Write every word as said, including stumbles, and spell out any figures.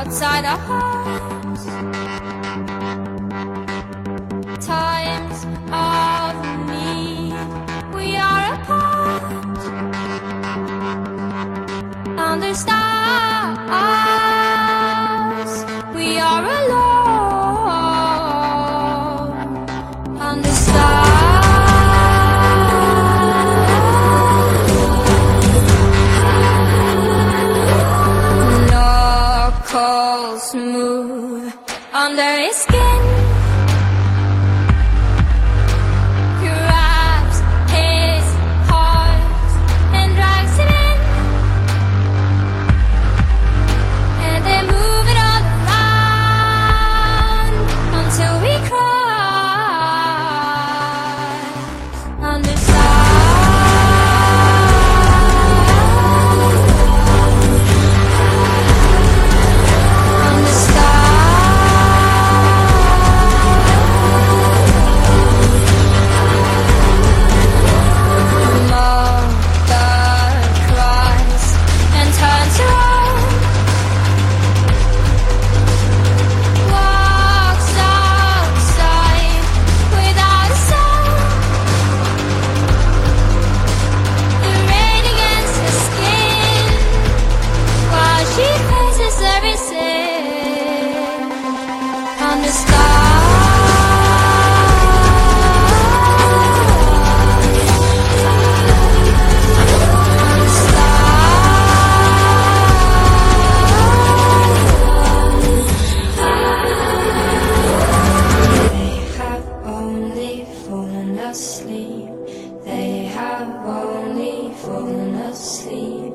outside our hearts. Times of need, we are apart. Under stars, we are alone. Under stars, knuckles move under his skin. He wraps his heart and drags it in, and they move it all around until we cry. Under the asleep. They have only fallen asleep.